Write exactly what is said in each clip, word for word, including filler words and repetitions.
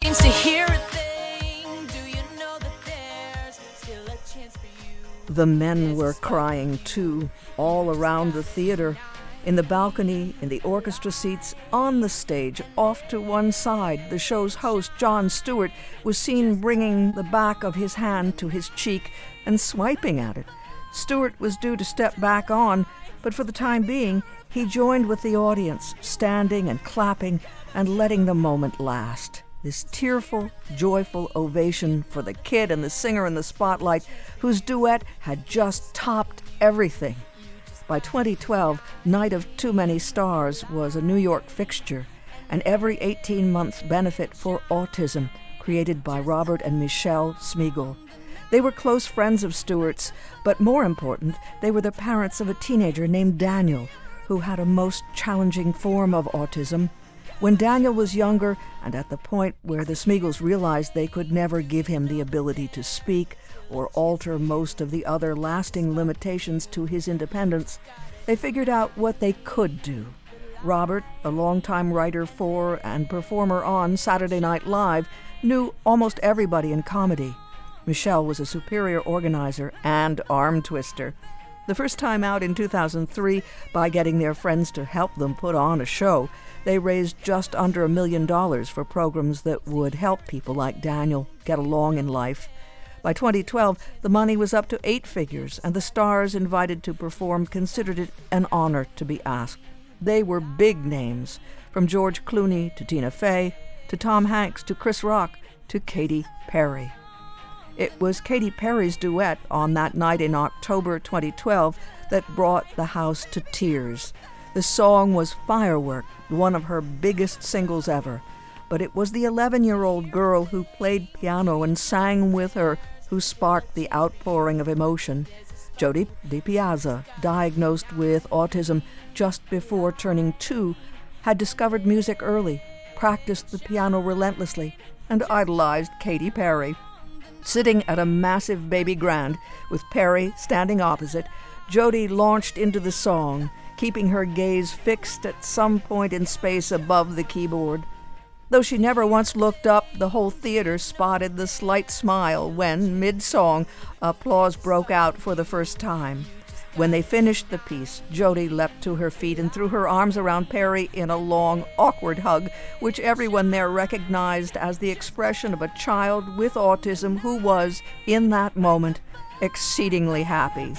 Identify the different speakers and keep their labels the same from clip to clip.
Speaker 1: seems to hear a thing. Do you know that there's still a chance for you?
Speaker 2: The men were crying too, all around the theater, in the balcony, in the orchestra seats, on the stage, off to one side. The show's host, Jon Stewart, was seen bringing the back of his hand to his cheek and swiping at it. Stewart was due to step back on, but for the time being, he joined with the audience, standing and clapping and letting the moment last. This tearful, joyful ovation for the kid and the singer in the spotlight, whose duet had just topped everything. By twenty twelve, Night of Too Many Stars was a New York fixture, an every eighteen months benefit for autism created by Robert and Michelle Smigel. They were close friends of Stewart's, but more important, they were the parents of a teenager named Daniel, who had a most challenging form of autism. When Daniel was younger, and at the point where the Smigels realized they could never give him the ability to speak or alter most of the other lasting limitations to his independence, they figured out what they could do. Robert, a longtime writer for and performer on Saturday Night Live, knew almost everybody in comedy. Michelle was a superior organizer and arm twister. The first time out in two thousand three, by getting their friends to help them put on a show, they raised just under a million dollars for programs that would help people like Daniel get along in life. By twenty twelve, the money was up to eight figures, and the stars invited to perform considered it an honor to be asked. They were big names, from George Clooney to Tina Fey, to Tom Hanks to Chris Rock to Katy Perry. It was Katy Perry's duet on that night in October twenty twelve that brought the house to tears. The song was Firework, one of her biggest singles ever, but it was the eleven-year-old girl who played piano and sang with her who sparked the outpouring of emotion. Jody DiPiazza, diagnosed with autism just before turning two, had discovered music early, practiced the piano relentlessly, and idolized Katy Perry. Sitting at a massive baby grand, with Perry standing opposite, Jody launched into the song, keeping her gaze fixed at some point in space above the keyboard. Though she never once looked up, the whole theater spotted the slight smile when, mid-song, applause broke out for the first time. When they finished the piece, Jody leapt to her feet and threw her arms around Perry in a long, awkward hug, which everyone there recognized as the expression of a child with autism who was, in that moment, exceedingly happy.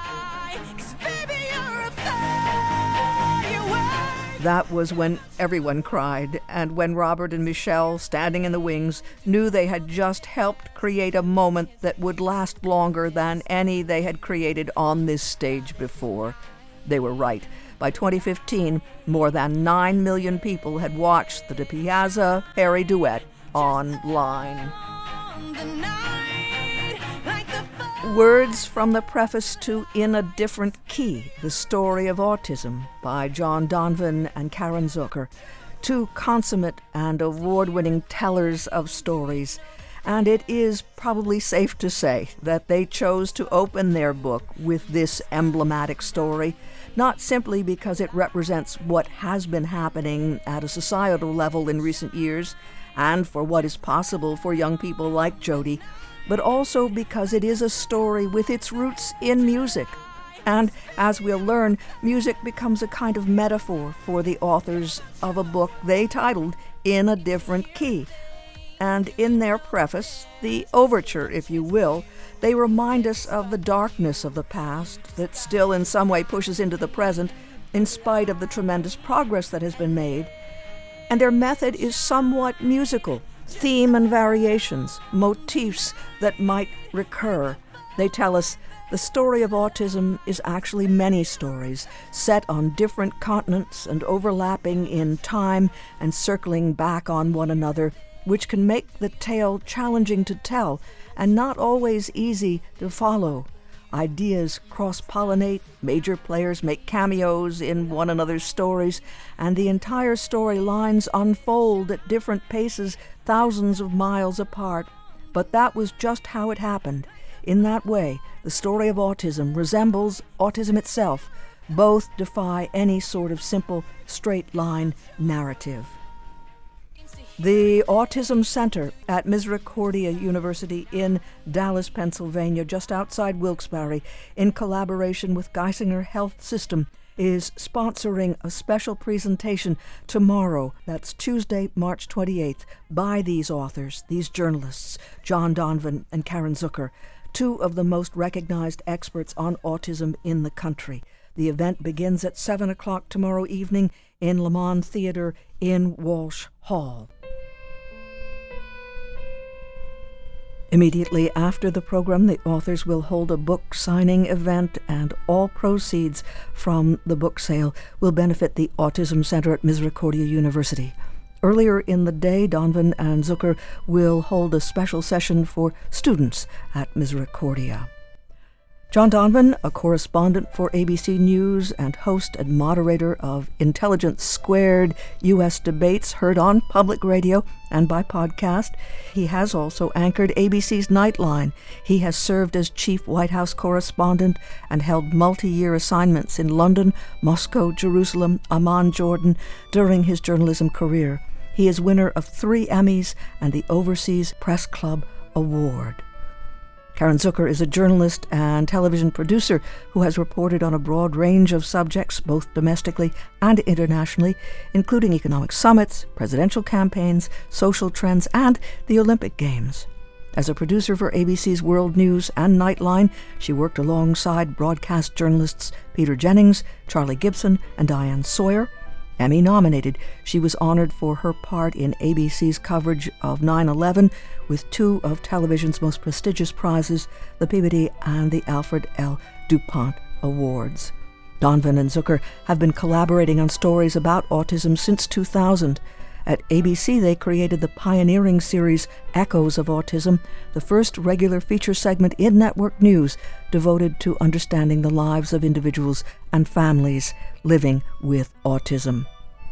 Speaker 2: That was when everyone cried, and when Robert and Michelle, standing in the wings, knew they had just helped create a moment that would last longer than any they had created on this stage before. They were right. By twenty fifteen, more than nine million people had watched the DiPiazza-Perry duet online. Words from the preface to In a Different Key, The Story of Autism by John Donvan and Karen Zucker, two consummate and award-winning tellers of stories. And it is probably safe to say that they chose to open their book with this emblematic story, not simply because it represents what has been happening at a societal level in recent years, and for what is possible for young people like Jody, but also because it is a story with its roots in music. And as we'll learn, music becomes a kind of metaphor for the authors of a book they titled In a Different Key. And in their preface, the overture, if you will, they remind us of the darkness of the past that still in some way pushes into the present, in spite of the tremendous progress that has been made. And their method is somewhat musical. Theme and variations, motifs that might recur. They tell us the story of autism is actually many stories, set on different continents and overlapping in time and circling back on one another, which can make the tale challenging to tell and not always easy to follow. Ideas cross-pollinate, major players make cameos in one another's stories, and the entire story lines unfold at different paces thousands of miles apart. But that was just how it happened. In that way, the story of autism resembles autism itself. Both defy any sort of simple, straight-line narrative. The Autism Center at Misericordia University in Dallas, Pennsylvania, just outside Wilkes-Barre, in collaboration with Geisinger Health System, is sponsoring a special presentation tomorrow, that's Tuesday, March twenty-eighth, by these authors, these journalists, John Donvan and Karen Zucker, two of the most recognized experts on autism in the country. The event begins at seven o'clock tomorrow evening in Lamont Theater in Walsh Hall. Immediately after the program, the authors will hold a book signing event, and all proceeds from the book sale will benefit the Autism Center at Misericordia University. Earlier in the day, Donvan and Zucker will hold a special session for students at Misericordia. John Donvan, a correspondent for A B C News and host and moderator of Intelligence Squared U S debates, heard on public radio and by podcast. He has also anchored A B C's Nightline. He has served as chief White House correspondent and held multi-year assignments in London, Moscow, Jerusalem, Amman, Jordan during his journalism career. He is winner of three Emmys and the Overseas Press Club Award. Karen Zucker is a journalist and television producer who has reported on a broad range of subjects, both domestically and internationally, including economic summits, presidential campaigns, social trends, and the Olympic Games. As a producer for A B C's World News and Nightline, she worked alongside broadcast journalists Peter Jennings, Charlie Gibson, and Diane Sawyer. Emmy-nominated, she was honored for her part in A B C's coverage of nine eleven with two of television's most prestigious prizes, the Peabody and the Alfred L. DuPont Awards. Donvan and Zucker have been collaborating on stories about autism since two thousand. At A B C, they created the pioneering series Echoes of Autism, the first regular feature segment in network news devoted to understanding the lives of individuals and families living with autism.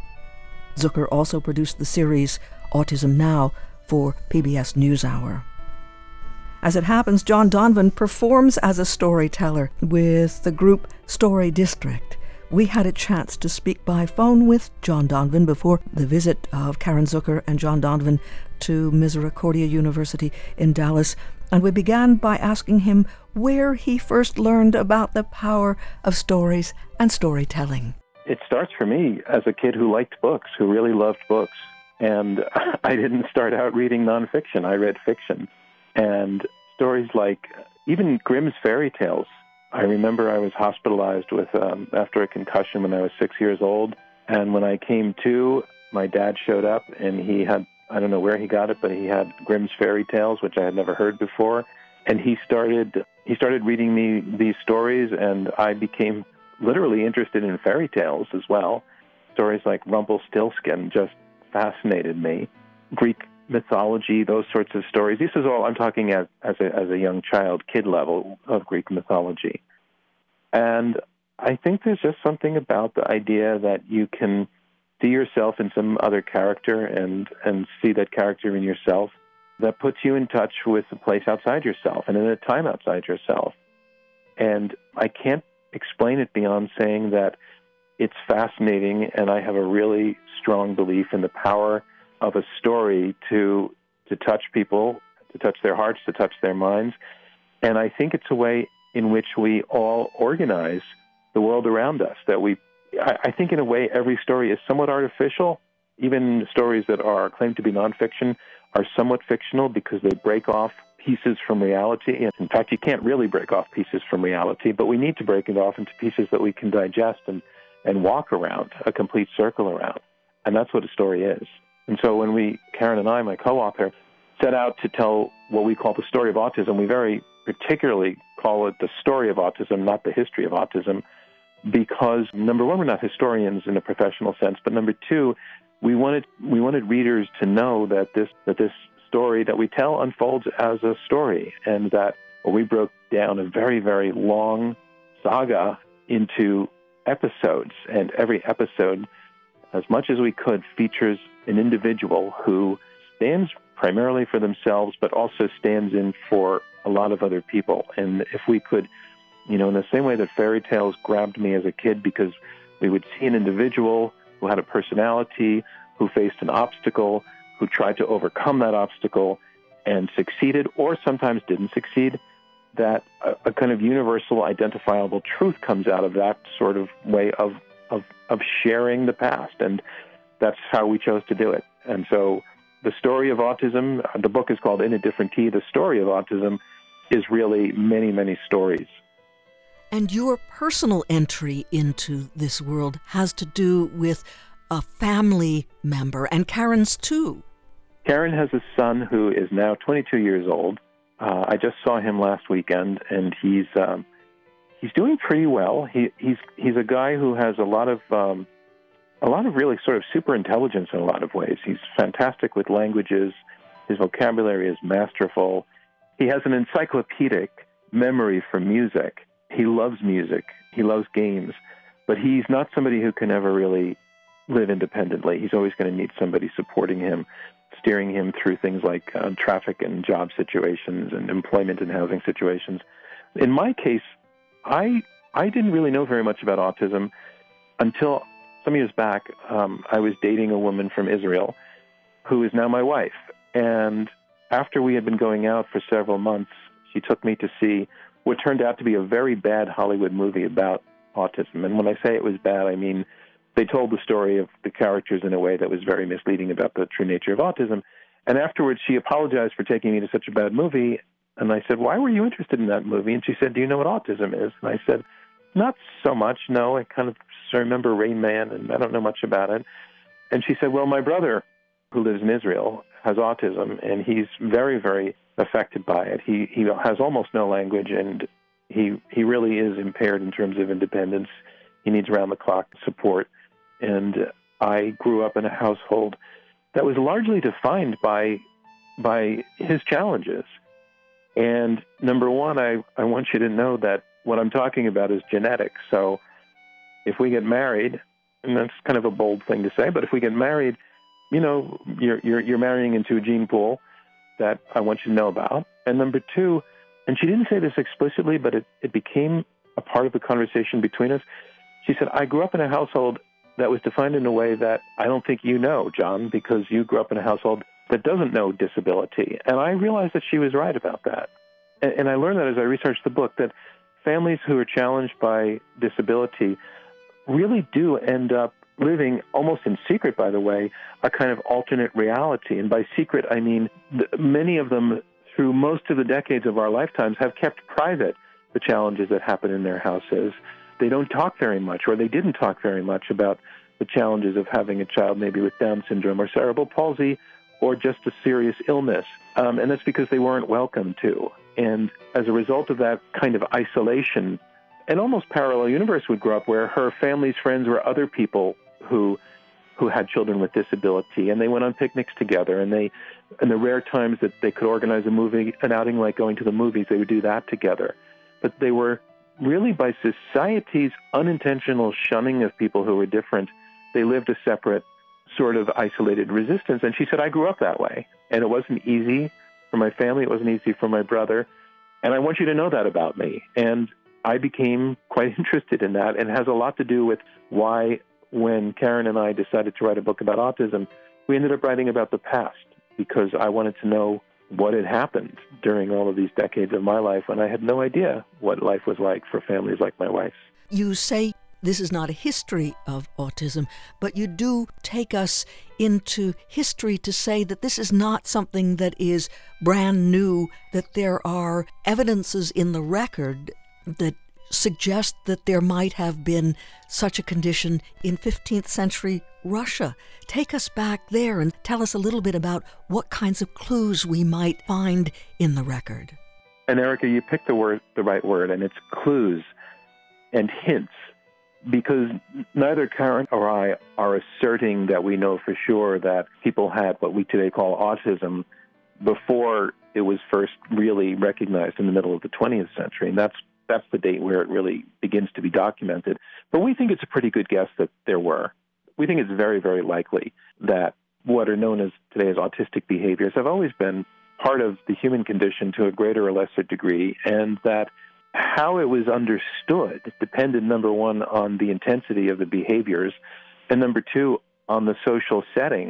Speaker 2: Zucker also produced the series Autism Now for P B S NewsHour. As it happens, John Donvan performs as a storyteller with the group Story District. We had a chance to speak by phone with John Donvan before the visit of Karen Zucker and John Donvan to Misericordia University in Dallas, and we began by asking him where he first learned about the power of stories and storytelling.
Speaker 3: It starts for me as a kid who liked books, who really loved books. And I didn't start out reading nonfiction. I read fiction. And stories like even Grimm's fairy tales. I remember I was hospitalized with um, after a concussion when I was six years old. And when I came to, my dad showed up, and he had, I don't know where he got it, but he had Grimm's fairy tales, which I had never heard before. And he started he started reading me these stories, and I became literally interested in fairy tales as well. Stories like Rumpelstiltskin just fascinated me. Greek mythology, those sorts of stories. This is all I'm talking as as a, as a young child, kid level of Greek mythology. And I think there's just something about the idea that you can see yourself in some other character and, and see that character in yourself that puts you in touch with a place outside yourself and in a time outside yourself. And I can't explain it beyond saying that it's fascinating, and I have a really strong belief in the power of a story to to touch people, to touch their hearts, to touch their minds. And I think it's a way in which we all organize the world around us. That we, I, I think in a way, every story is somewhat artificial. Even stories that are claimed to be nonfiction are somewhat fictional because they break off pieces from reality. And in fact, you can't really break off pieces from reality, but we need to break it off into pieces that we can digest and, and walk around, a complete circle around. And that's what a story is. And so when we, Karen and I, my co-author, set out to tell what we call the story of autism, we very particularly call it the story of autism, not the history of autism, because, number one, we're not historians in a professional sense, but number two, we wanted we wanted readers to know that this that this story that we tell unfolds as a story, and that we broke down a very, very long saga into episodes, and every episode, as much as we could, features an individual who stands primarily for themselves, but also stands in for a lot of other people. And if we could, you know, in the same way that fairy tales grabbed me as a kid because we would see an individual who had a personality, who faced an obstacle, who tried to overcome that obstacle and succeeded, or sometimes didn't succeed, that a, a kind of universal identifiable truth comes out of that sort of way of, of, of sharing the past. And that's how we chose to do it. And so the story of autism, the book is called In a Different Key. The story of autism is really many, many stories.
Speaker 2: And your personal entry into this world has to do with a family member, and Karen's too.
Speaker 3: Karen has a son who is now twenty-two years old. Uh, I just saw him last weekend, and he's um, he's doing pretty well. He, he's he's a guy who has a lot of um, a lot of really sort of super intelligence in a lot of ways. He's fantastic with languages. His vocabulary is masterful. He has an encyclopedic memory for music. He loves music. He loves games. But he's not somebody who can ever really live independently. He's always going to need somebody supporting him, steering him through things like uh, traffic and job situations and employment and housing situations. In my case, I I didn't really know very much about autism until some years back. Um, I was dating a woman from Israel who is now my wife. And after we had been going out for several months, she took me to see what turned out to be a very bad Hollywood movie about autism. And when I say it was bad, I mean they told the story of the characters in a way that was very misleading about the true nature of autism. And afterwards, she apologized for taking me to such a bad movie. And I said, why were you interested in that movie? And she said, do you know what autism is? And I said, not so much, no. I kind of I remember Rain Man, and I don't know much about it. And she said, well, my brother, who lives in Israel, has autism, and he's very, very affected by it. He he has almost no language, and he he really is impaired in terms of independence. He needs round-the-clock support. And I grew up in a household that was largely defined by by his challenges. And number one, I, I want you to know that what I'm talking about is genetics. So if we get married, and that's kind of a bold thing to say, but if we get married, you know, you're you're, you're marrying into a gene pool that I want you to know about. And number two, and she didn't say this explicitly, but it, it became a part of the conversation between us. She said, I grew up in a household that was defined in a way that I don't think you know, John, because you grew up in a household that doesn't know disability. And I realized that she was right about that. And, and I learned that as I researched the book, that families who are challenged by disability really do end up living, almost in secret, by the way, a kind of alternate reality. And by secret, I mean th- many of them, through most of the decades of our lifetimes, have kept private the challenges that happen in their houses. They don't talk very much, or they didn't talk very much about the challenges of having a child maybe with Down syndrome or cerebral palsy or just a serious illness. Um, and that's because they weren't welcome to. And as a result of that kind of isolation, an almost parallel universe would grow up where her family's friends were other people who who had children with disability, and they went on picnics together, and they, in the rare times that they could organize a movie, an outing like going to the movies, they would do that together. But they were really, by society's unintentional shunning of people who were different, they lived a separate sort of isolated resistance. And she said, I grew up that way, and it wasn't easy for my family, it wasn't easy for my brother, and I want you to know that about me. And I became quite interested in that, and it has a lot to do with why, when Karen and I decided to write a book about autism, we ended up writing about the past, because I wanted to know what had happened during all of these decades of my life when I had no idea what life was like for families like my wife's.
Speaker 2: You say this is not a history of autism, but you do take us into history to say that this is not something that is brand new, that there are evidences in the record that suggest that there might have been such a condition in fifteenth century Russia. Take us back there and tell us a little bit about what kinds of clues we might find in the record.
Speaker 3: And Erica, you picked the word, the right word, and it's clues and hints, because neither Karen or I are asserting that we know for sure that people had what we today call autism before it was first really recognized in the middle of the twentieth century. And that's That's the date where it really begins to be documented. But we think it's a pretty good guess that there were. We think it's very, very likely that what are known as today as autistic behaviors have always been part of the human condition to a greater or lesser degree, and that how it was understood depended, number one, on the intensity of the behaviors, and number two, on the social setting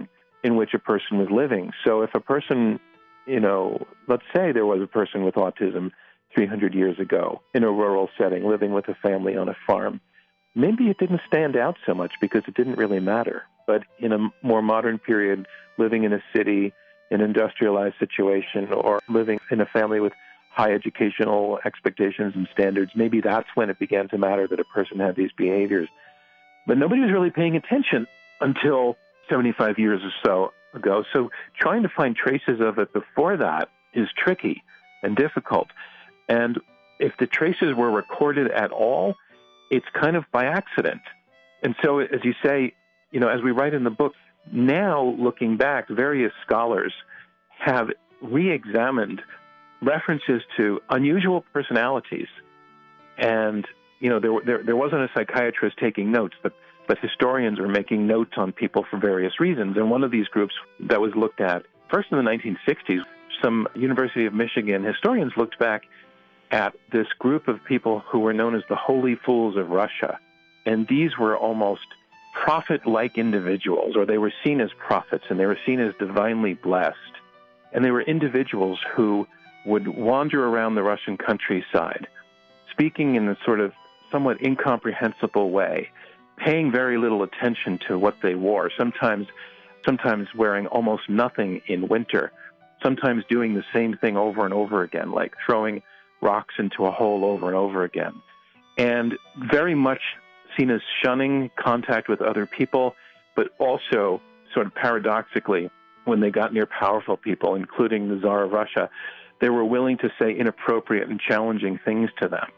Speaker 3: in which a person was living. So if a person, you know, let's say there was a person with autism three hundred years ago in a rural setting, living with a family on a farm, maybe it didn't stand out so much because it didn't really matter. But in a more modern period, living in a city, an industrialized situation, or living in a family with high educational expectations and standards, maybe that's when it began to matter that a person had these behaviors. But nobody was really paying attention until seventy-five years or so ago. So trying to find traces of it before that is tricky and difficult. And if the traces were recorded at all, it's kind of by accident. And so, as you say, you know, as we write in the book, now looking back, various scholars have re-examined references to unusual personalities. And, you know, there, there, there wasn't a psychiatrist taking notes, but, but historians were making notes on people for various reasons. And one of these groups that was looked at, first in the nineteen sixties, some University of Michigan historians looked back at this group of people who were known as the Holy Fools of Russia. And these were almost prophet-like individuals, or they were seen as prophets, and they were seen as divinely blessed. And they were individuals who would wander around the Russian countryside, speaking in a sort of somewhat incomprehensible way, paying very little attention to what they wore, sometimes, sometimes wearing almost nothing in winter, sometimes doing the same thing over and over again, like throwing rocks into a hole over and over again, and very much seen as shunning contact with other people, but also sort of paradoxically, when they got near powerful people, including the Tsar of Russia, they were willing to say inappropriate and challenging things to them.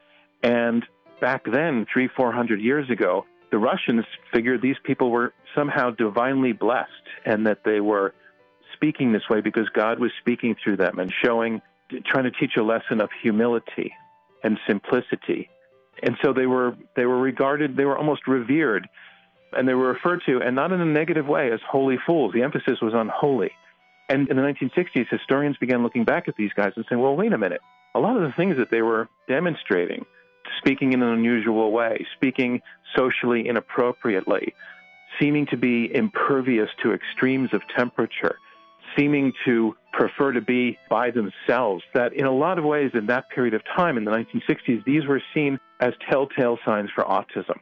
Speaker 3: And back then, three, four hundred years ago, the Russians figured these people were somehow divinely blessed and that they were speaking this way because God was speaking through them and showing, trying to teach a lesson of humility and simplicity. And so they were they were regarded, they were almost revered, and they were referred to, and not in a negative way, as holy fools. The emphasis was on holy. And in the nineteen sixties, historians began looking back at these guys and saying, well, wait a minute. A lot of the things that they were demonstrating, speaking in an unusual way, speaking socially inappropriately, seeming to be impervious to extremes of temperature, seeming to prefer to be by themselves, that in a lot of ways in that period of time, in the nineteen sixties, these were seen as telltale signs for autism.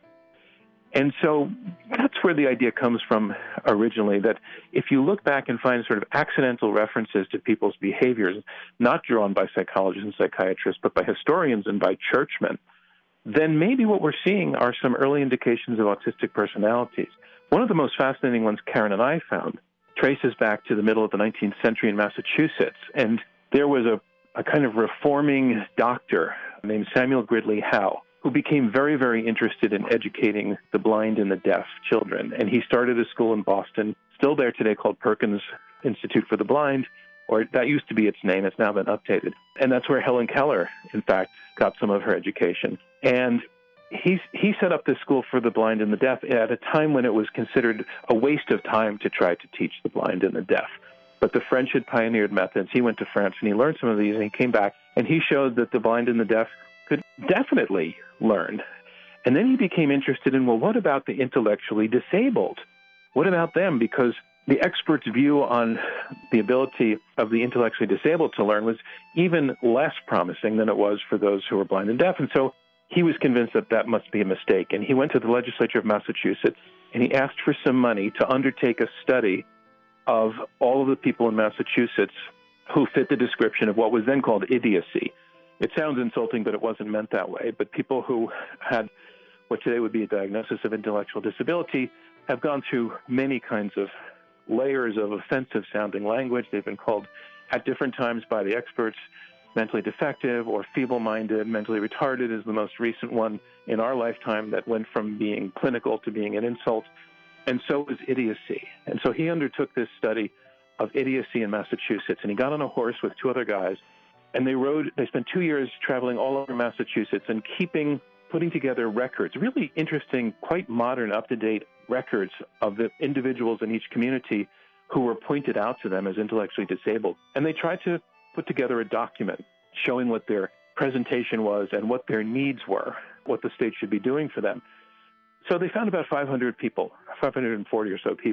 Speaker 3: And so that's where the idea comes from originally, that if you look back and find sort of accidental references to people's behaviors, not drawn by psychologists and psychiatrists, but by historians and by churchmen, then maybe what we're seeing are some early indications of autistic personalities. One of the most fascinating ones Karen and I found traces back to the middle of the nineteenth century in Massachusetts. And there was a, a kind of reforming doctor named Samuel Gridley Howe, who became very, very interested in educating the blind and the deaf children. And he started a school in Boston, still there today, called Perkins Institute for the Blind, or that used to be its name. It's now been updated. And that's where Helen Keller, in fact, got some of her education. And He's, he set up this school for the blind and the deaf at a time when it was considered a waste of time to try to teach the blind and the deaf. But the French had pioneered methods. He went to France and he learned some of these, and he came back and he showed that the blind and the deaf could definitely learn. And then he became interested in, well, what about the intellectually disabled? What about them? Because the expert's view on the ability of the intellectually disabled to learn was even less promising than it was for those who were blind and deaf. And so he was convinced that that must be a mistake, and he went to the legislature of Massachusetts, and he asked for some money to undertake a study of all of the people in Massachusetts who fit the description of what was then called idiocy. It sounds insulting, but it wasn't meant that way. But people who had what today would be a diagnosis of intellectual disability have gone through many kinds of layers of offensive-sounding language. They've been called at different times by the experts mentally defective or feeble-minded. Mentally retarded is the most recent one in our lifetime that went from being clinical to being an insult. And so was idiocy. And so he undertook this study of idiocy in Massachusetts, and he got on a horse with two other guys, and they rode, they spent two years traveling all over Massachusetts and keeping, putting together records, really interesting, quite modern, up-to-date records of the individuals in each community who were pointed out to them as intellectually disabled. And they tried to put together a document showing what their presentation was and what their needs were, what the state should be doing for them. So they found about five hundred people, five hundred forty or so people,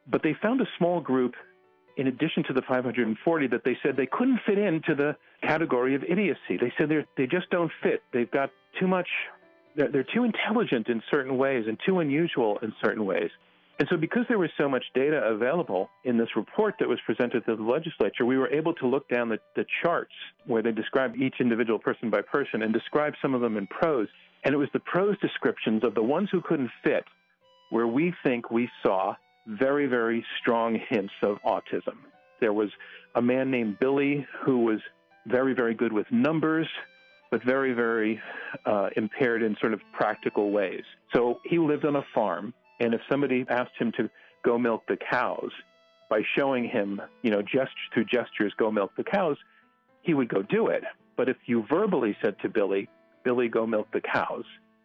Speaker 3: But they found a small group, in addition to the five hundred forty, that they said they couldn't fit into the category of idiocy. They said they they just don't fit. They've got too much, they're, they're too intelligent in certain ways and too unusual in certain ways. And so because there was so much data available in this report that was presented to the legislature, we were able to look down the, the charts where they described each individual person by person and describe some of them in prose. And it was the prose descriptions of the ones who couldn't fit where we think we saw very, very strong hints of autism. There was a man named Billy who was very, very good with numbers, but very, very uh, impaired in sort of practical ways. So he lived on a farm. And if somebody asked him to go milk the cows, by showing him, you know, gest- through gestures, go milk the cows, he would go do it. But if you verbally said to Billy, Billy, go milk the cows,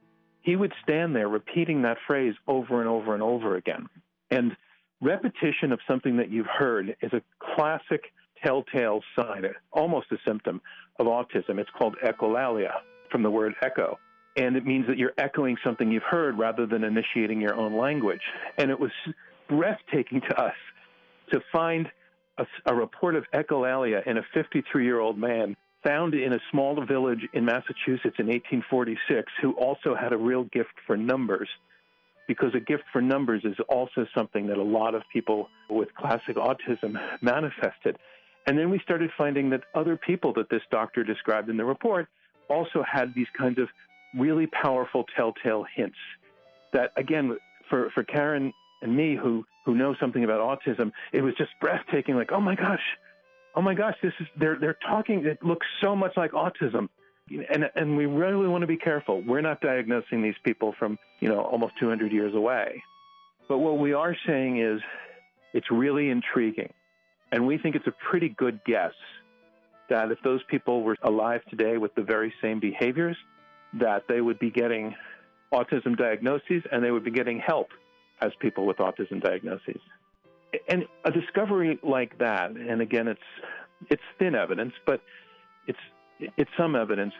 Speaker 3: he would stand there repeating that phrase over and over and over again. And repetition of something that you've heard is a classic telltale sign, almost a symptom of autism. It's called echolalia, from the word echo. And it means that you're echoing something you've heard rather than initiating your own language. And it was breathtaking to us to find a, a report of echolalia in a fifty-three-year-old man found in a small village in Massachusetts in eighteen forty-six who also had a real gift for numbers, because a gift for numbers is also something that a lot of people with classic autism manifested. And then we started finding that other people that this doctor described in the report also had these kinds of really powerful telltale hints that, again, for, for Karen and me who, who know something about autism, it was just breathtaking, like, oh my gosh, oh my gosh, this is, they're, they're talking, it looks so much like autism. And, and we really want to be careful. We're not diagnosing these people from, you know, almost two hundred years away. But what we are saying is it's really intriguing. And we think it's a pretty good guess that if those people were alive today with the very same behaviors, that they would be getting autism diagnoses and they would be getting help as people with autism diagnoses. And a discovery like that, and again, it's it's thin evidence, but it's it's some evidence,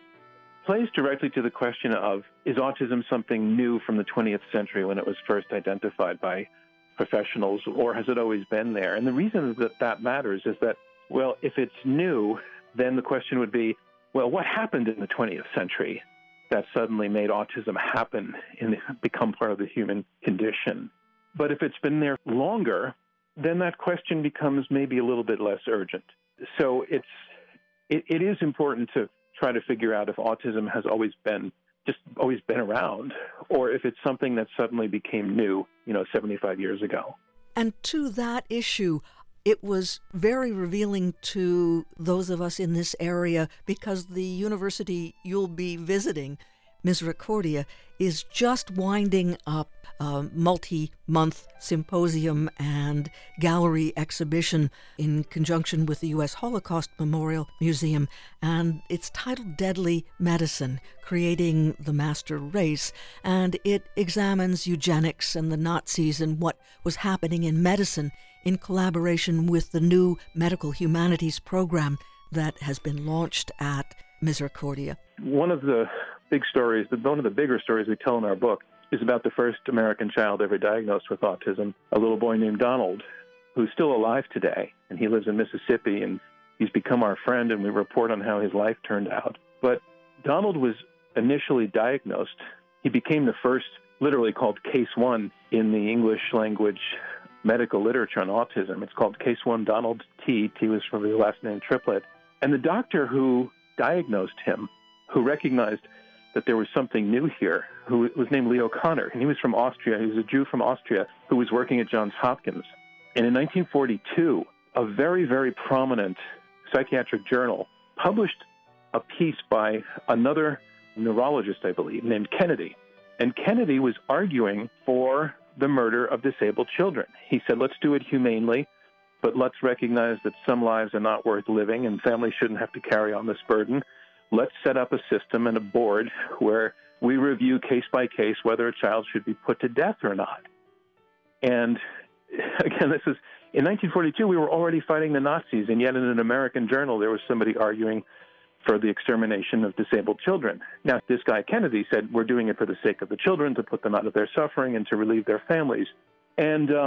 Speaker 3: plays directly to the question of, is autism something new from the twentieth century when it was first identified by professionals, or has it always been there? And the reason that that matters is that, well, if it's new, then the question would be, well, what happened in the twentieth century that suddenly made autism happen and become part of the human condition? But if it's been there longer, then that question becomes maybe a little bit less urgent. So it's it, it is important to try to figure out if autism has always been just always been around, or if it's something that suddenly became new, you know, seventy-five years ago.
Speaker 2: And to that issue, it was very revealing to those of us in this area because the university you'll be visiting, Misericordia, is just winding up a multi-month symposium and gallery exhibition in conjunction with the U S Holocaust Memorial Museum, and it's titled Deadly Medicine, Creating the Master Race, and it examines eugenics and the Nazis and what was happening in medicine in collaboration with the new medical humanities program that has been launched at Misericordia.
Speaker 3: One of the big stories, one of the bigger stories we tell in our book, is about the first American child ever diagnosed with autism, a little boy named Donald, who's still alive today, and he lives in Mississippi, and he's become our friend, and we report on how his life turned out. But Donald was initially diagnosed. He became the first, literally called Case One in the English language medical literature on autism. It's called Case One Donald T. T was from his last name, Triplett. And the doctor who diagnosed him, who recognized that there was something new here, who was named Leo Kanner, and he was from Austria. He was a Jew from Austria who was working at Johns Hopkins. And in nineteen forty-two, a very, very prominent psychiatric journal published a piece by another neurologist, I believe, named Kennedy. And Kennedy was arguing for the murder of disabled children. He said, let's do it humanely, but let's recognize that some lives are not worth living and families shouldn't have to carry on this burden. Let's set up a system and a board where we review case by case whether a child should be put to death or not. And again, this is in nineteen forty-two, we were already fighting the Nazis, and yet in an American journal, there was somebody arguing for the extermination of disabled children. Now, this guy Kennedy said, we're doing it for the sake of the children, to put them out of their suffering and to relieve their families. And um,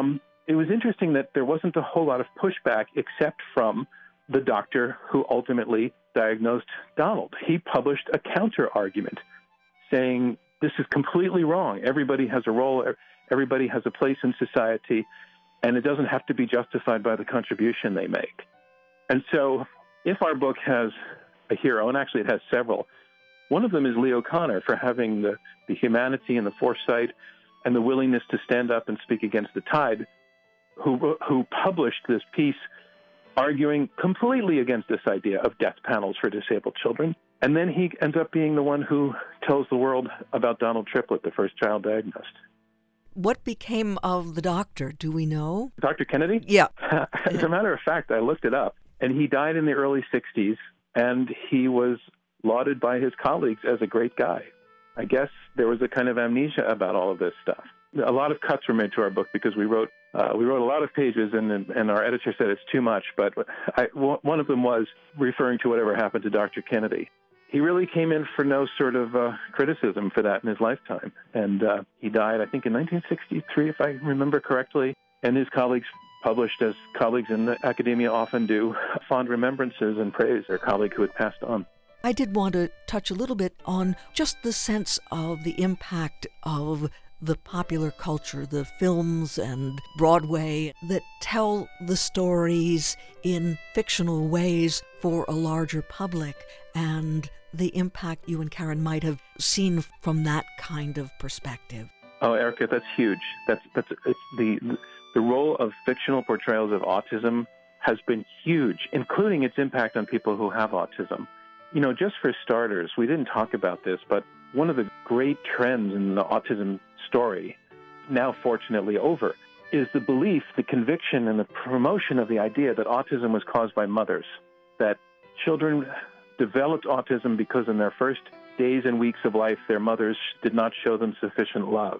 Speaker 3: it was interesting that there wasn't a whole lot of pushback except from the doctor who ultimately diagnosed Donald. He published a counter-argument saying, this is completely wrong. Everybody has a role. Everybody has a place in society, and it doesn't have to be justified by the contribution they make. And so if our book has a hero, and actually it has several, one of them is Leo Kanner for having the, the humanity and the foresight and the willingness to stand up and speak against the tide, who, who published this piece arguing completely against this idea of death panels for disabled children. And then he ends up being the one who tells the world about Donald Triplett, the first child diagnosed.
Speaker 2: What became of the doctor? Do we know?
Speaker 3: Doctor Kennedy?
Speaker 2: Yeah.
Speaker 3: As a matter of fact, I looked it up, and he died in the early sixties, and he was lauded by his colleagues as a great guy. I guess there was a kind of amnesia about all of this stuff. A lot of cuts were made to our book because we wrote uh, we wrote a lot of pages, and and our editor said it's too much. But I, one of them was referring to whatever happened to Doctor Kennedy. He really came in for no sort of uh, criticism for that in his lifetime. And uh, he died, I think, in nineteen sixty-three, if I remember correctly. And his colleagues published, as colleagues in the academia often do, fond remembrances and praise their colleague who had passed on.
Speaker 2: I did want to touch a little bit on just the sense of the impact of the popular culture, the films and Broadway that tell the stories in fictional ways for a larger public, and the impact you and Karen might have seen from that kind of perspective.
Speaker 3: Oh, Erica, that's huge. That's that's it's the the role of fictional portrayals of autism has been huge, including its impact on people who have autism. You know, just for starters, we didn't talk about this, but one of the great trends in the autism story, now fortunately over, is the belief, the conviction, and the promotion of the idea that autism was caused by mothers, that children developed autism because in their first days and weeks of life, their mothers did not show them sufficient love.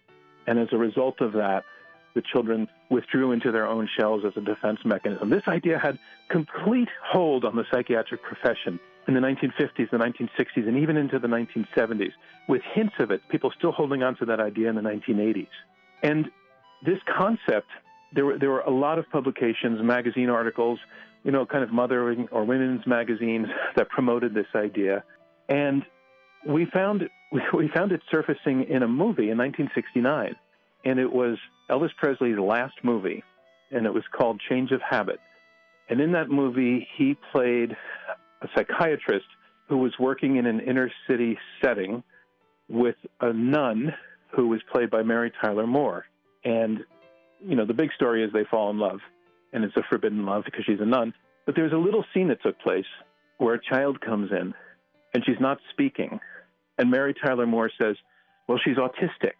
Speaker 3: And as a result of that, the children withdrew into their own shells as a defense mechanism. This idea had complete hold on the psychiatric profession in the nineteen fifties, the nineteen sixties, and even into the nineteen seventies, with hints of it, people still holding on to that idea in the nineteen eighties. And this concept, there were, there were a lot of publications, magazine articles, you know, kind of mothering or women's magazines that promoted this idea. And we found, we found it surfacing in a movie in nineteen sixty-nine. And it was Elvis Presley's last movie, and it was called Change of Habit. And in that movie, he played a psychiatrist who was working in an inner city setting with a nun who was played by Mary Tyler Moore. And, you know, the big story is they fall in love, and it's a forbidden love because she's a nun. But there's a little scene that took place where a child comes in, and she's not speaking. And Mary Tyler Moore says, well, she's autistic.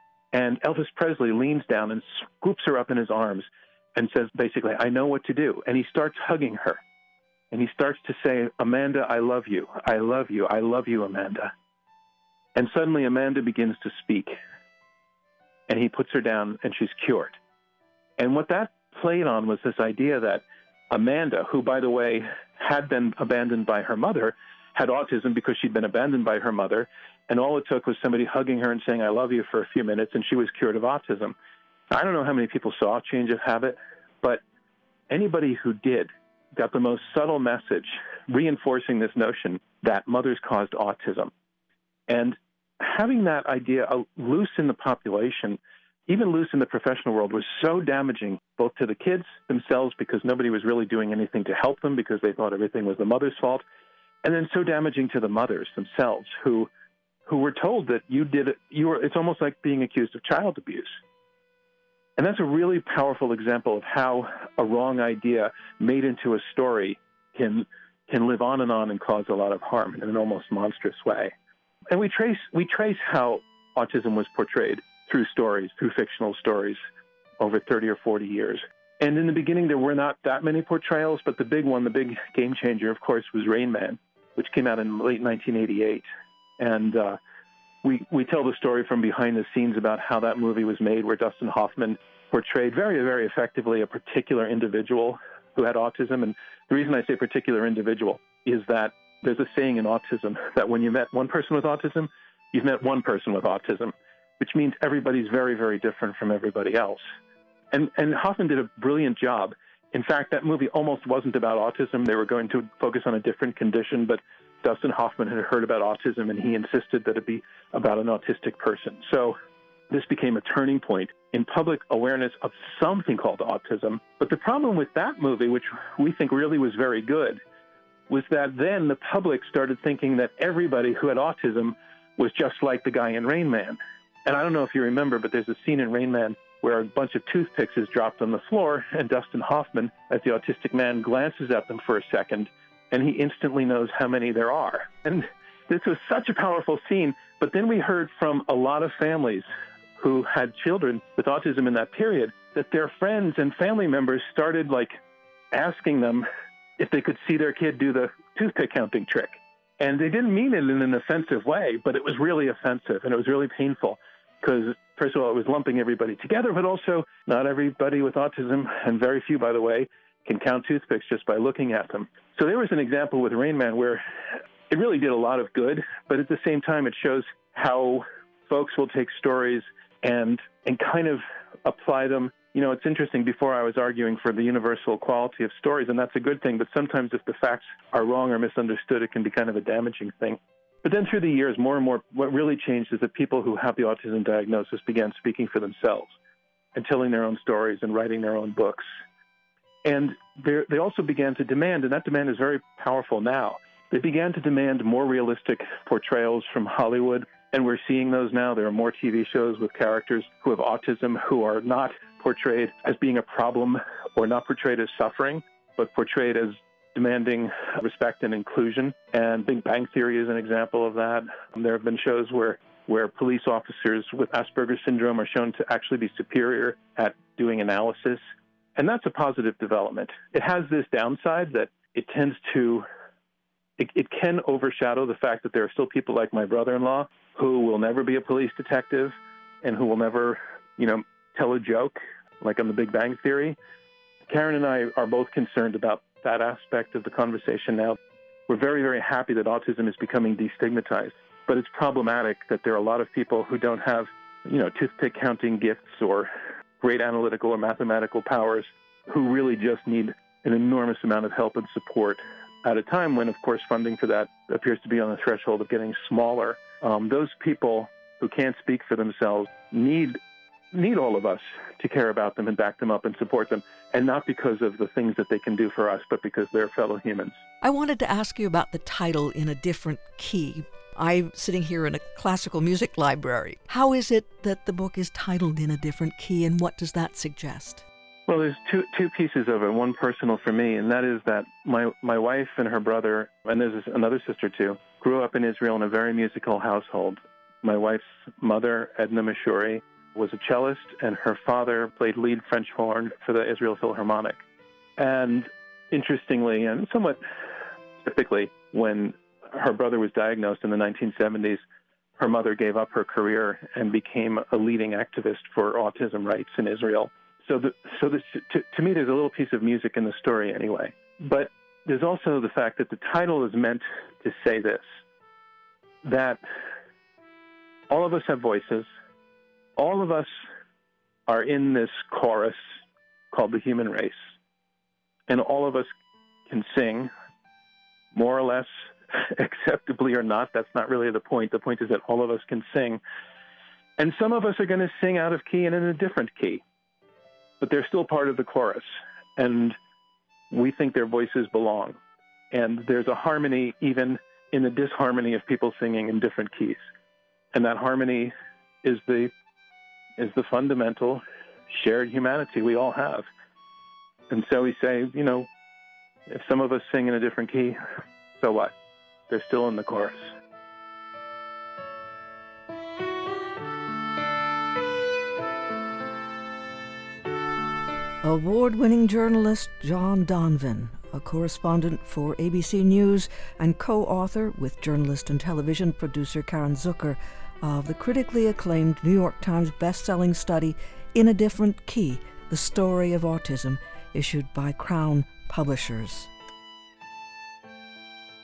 Speaker 3: And Elvis Presley leans down and scoops her up in his arms and says, basically, I know what to do. And he starts hugging her. And he starts to say, Amanda, I love you. I love you. I love you, Amanda. And suddenly Amanda begins to speak. And he puts her down, and she's cured. And what that played on was this idea that Amanda, who, by the way, had been abandoned by her mother, had autism because she'd been abandoned by her mother, and all it took was somebody hugging her and saying, I love you for a few minutes, and she was cured of autism. I don't know how many people saw Change of Habit, but anybody who did got the most subtle message reinforcing this notion that mothers caused autism. And having that idea loose in the population, even loose in the professional world, was so damaging both to the kids themselves because nobody was really doing anything to help them because they thought everything was the mother's fault, and then so damaging to the mothers themselves who who were told that you did it, you were, it's almost like being accused of child abuse. And that's a really powerful example of how a wrong idea made into a story can can live on and on and cause a lot of harm in an almost monstrous way. And we trace we trace how autism was portrayed through stories, through fictional stories, over thirty or forty years. And in the beginning, there were not that many portrayals, but the big one, the big game changer, of course, was Rain Man, which came out in late nineteen eighty-eight. And uh, we we tell the story from behind the scenes about how that movie was made, where Dustin Hoffman portrayed very, very effectively a particular individual who had autism. And the reason I say particular individual is that there's a saying in autism that when you met one person with autism, you've met one person with autism, which means everybody's very, very different from everybody else. And, and Hoffman did a brilliant job. In fact, that movie almost wasn't about autism. They were going to focus on a different condition, but Dustin Hoffman had heard about autism, and he insisted that it be about an autistic person. So this became a turning point in public awareness of something called autism. But the problem with that movie, which we think really was very good, was that then the public started thinking that everybody who had autism was just like the guy in Rain Man. And I don't know if you remember, but there's a scene in Rain Man where a bunch of toothpicks is dropped on the floor, and Dustin Hoffman, as the autistic man, glances at them for a second, and he instantly knows how many there are. And this was such a powerful scene. But then we heard from a lot of families who had children with autism in that period that their friends and family members started, like, asking them if they could see their kid do the toothpick counting trick. And they didn't mean it in an offensive way, but it was really offensive, and it was really painful because, first of all, it was lumping everybody together, but also not everybody with autism, and very few, by the way, can count toothpicks just by looking at them. So there was an example with Rain Man where it really did a lot of good, but at the same time, it shows how folks will take stories and and kind of apply them. You know, it's interesting. Before I was arguing for the universal quality of stories, and that's a good thing, but sometimes if the facts are wrong or misunderstood, it can be kind of a damaging thing. But then through the years, more and more, what really changed is that people who have the autism diagnosis began speaking for themselves and telling their own stories and writing their own books. And they also began to demand, and that demand is very powerful now, they began to demand more realistic portrayals from Hollywood, and we're seeing those now. There are more T V shows with characters who have autism who are not portrayed as being a problem or not portrayed as suffering, but portrayed as demanding respect and inclusion. And Big Bang Theory is an example of that. There have been shows where, where police officers with Asperger's syndrome are shown to actually be superior at doing analysis. And that's a positive development. It has this downside that it tends to, it, it can overshadow the fact that there are still people like my brother-in-law who will never be a police detective and who will never, you know, tell a joke like on The Big Bang Theory. Karen and I are both concerned about that aspect of the conversation now. We're very, very happy that autism is becoming destigmatized, but it's problematic that there are a lot of people who don't have, you know, toothpick counting gifts or great analytical or mathematical powers who really just need an enormous amount of help and support at a time when, of course, funding for that appears to be on the threshold of getting smaller. Um, those people who can't speak for themselves need need all of us to care about them and back them up and support them, and not because of the things that they can do for us, but because they're fellow humans.
Speaker 2: I wanted to ask you about the title, In a Different Key. I'm sitting here in a classical music library. How is it that the book is titled In a Different Key, and what does that suggest?
Speaker 3: Well, there's two two pieces of it, one personal for me, and that is that my, my wife and her brother, and there's another sister too, grew up in Israel in a very musical household. My wife's mother, Edna Mashuri, was a cellist, and her father played lead French horn for the Israel Philharmonic. And interestingly, and somewhat typically, when her brother was diagnosed in the nineteen seventies, her mother gave up her career and became a leading activist for autism rights in Israel. So, the, so this, to, to me, there's a little piece of music in the story anyway. But there's also the fact that the title is meant to say this, that all of us have voices. All of us are in this chorus called the human race. And all of us can sing, more or less acceptably or not. That's not really the point. The point is that all of us can sing. And some of us are going to sing out of key and in a different key. But they're still part of the chorus. And we think their voices belong. And there's a harmony even in the disharmony of people singing in different keys. And that harmony is the is the fundamental shared humanity we all have. And so we say, you know, if some of us sing in a different key, so what? They're still in the chorus.
Speaker 2: Award-winning journalist John Donvan, a correspondent for A B C News and co-author with journalist and television producer Karen Zucker of the critically acclaimed New York Times best-selling study In a Different Key, The Story of Autism, issued by Crown Publishers.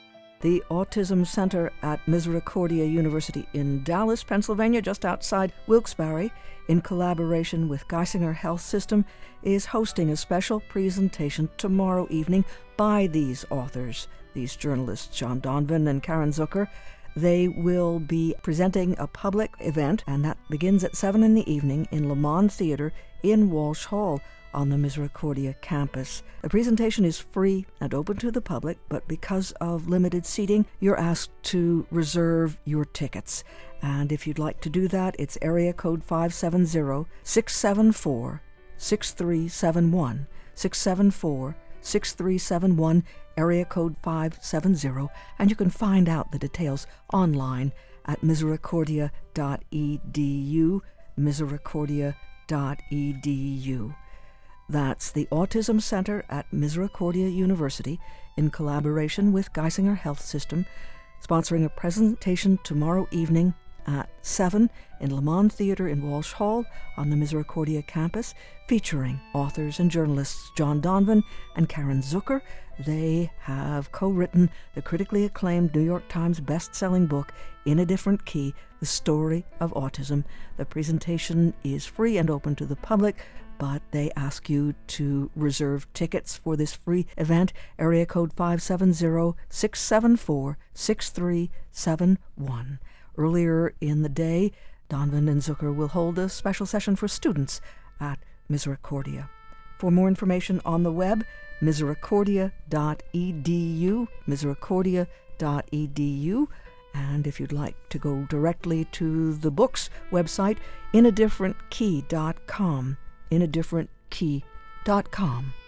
Speaker 2: the Autism Center at Misericordia University in Dallas, Pennsylvania, just outside Wilkes-Barre, in collaboration with Geisinger Health System, is hosting a special presentation tomorrow evening by these authors, these journalists, John Donvan and Karen Zucker. They will be presenting a public event, and that begins at seven in the evening in Lamont Theater in Walsh Hall on the Misericordia campus. The presentation is free and open to the public, but because of limited seating, you're asked to reserve your tickets. And if you'd like to do that, it's area code five seven zero, six seven four, six three seven one, six seven four, six three seven one, area code five seven zero, and you can find out the details online at misericordia dot e d u, misericordia dot e d u. That's the Autism Center at Misericordia University, in collaboration with Geisinger Health System, sponsoring a presentation tomorrow evening at seven in Lamont Theater in Walsh Hall on the Misericordia campus, featuring authors and journalists John Donvan and Karen Zucker. They have co-written the critically acclaimed New York Times best-selling book, In a Different Key, The Story of Autism. The presentation is free and open to the public, but they ask you to reserve tickets for this free event, area code five seven zero, six seven four, six three seven one. Earlier in the day, Donvan and Zucker will hold a special session for students at Misericordia. For more information on the web, misericordia dot e d u, misericordia dot e d u. And if you'd like to go directly to the book's website, in a different key dot com, in a different key dot com.